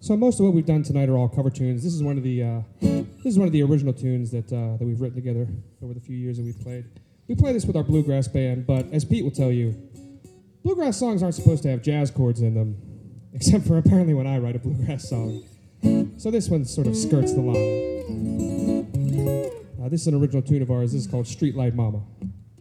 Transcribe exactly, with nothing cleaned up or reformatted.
So most of what we've done tonight are all cover tunes. This is one of the uh, this is one of the original tunes that uh, that we've written together over the few years that we've played. We play this with our bluegrass band, but as Pete will tell you, bluegrass songs aren't supposed to have jazz chords in them, except for apparently when I write a bluegrass song. So this one sort of skirts the line. Uh, this is an original tune of ours. This is called Streetlight Mama.